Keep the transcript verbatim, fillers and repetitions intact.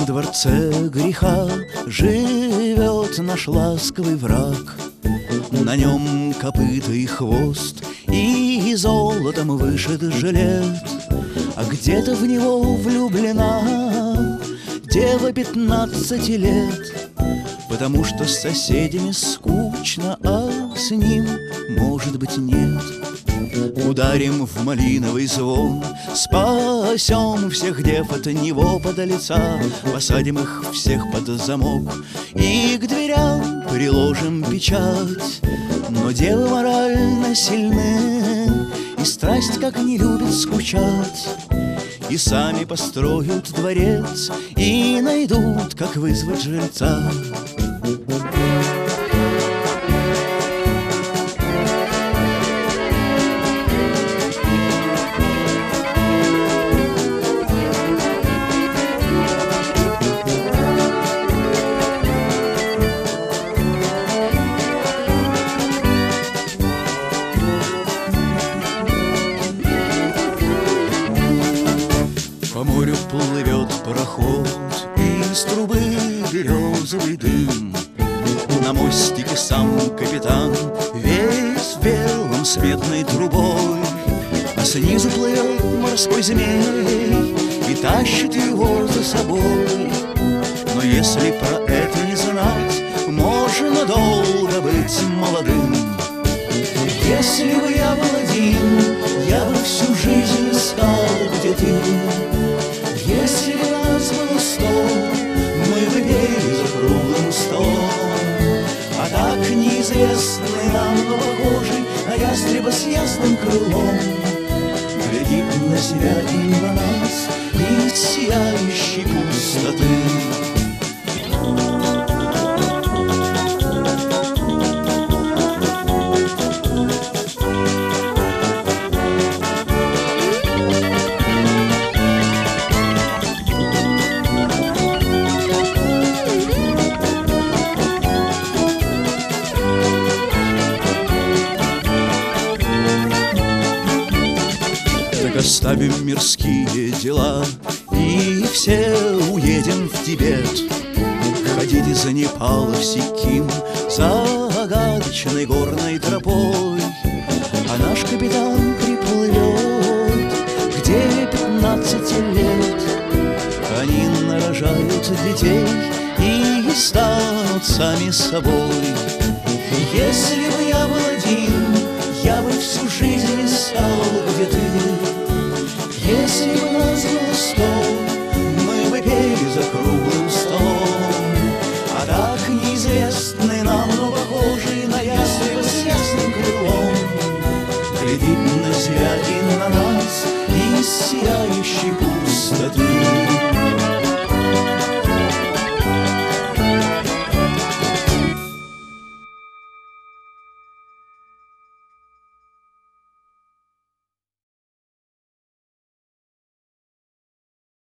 этом дворце греха живет наш ласковый враг. На нем копыта и хвост, и золотом вышит жилет. А где-то в него влюблена дева пятнадцати лет. Потому что с соседями скучно, а с ним, может быть, нет. Ударим в малиновый звон, спасем всех дев от него подлеца, посадим их всех под замок и к дверям приложим печать. Но девы морально сильны, и страсть как не любит скучать, и сами построят дворец, и найдут, как вызвать жильца. По морю плывет пароход, из трубы березовый дым. На мостике сам капитан, весь в белом с медной трубой, а снизу плывет морской змей и тащит его за собой. Но если про это не знать, можно долго быть молодым. Если бы я был один, я бы всю жизнь искал, где ты. Если бы нас было сто, мы бы пели за круглым столом. А так неизвестный нам, но похожий на ястреба с ясным крылом, глядит на себя и на нас из сияющей пустоты. Оставим мирские дела и все уедем в Тибет. Ходите за Непал в Сиким загадочной горной тропой, а наш капитан приплывет, где пятнадцати лет. Они нарожают детей и станут сами собой. Если бы я был один, я бы всю жизнь искал, где ты. Если бы нас было сто, мы бы пели за круглым столом. А так неизвестный нам, но похожий на ястреба с ясным крылом, глядит на себя и на нас из сияющей пустоты.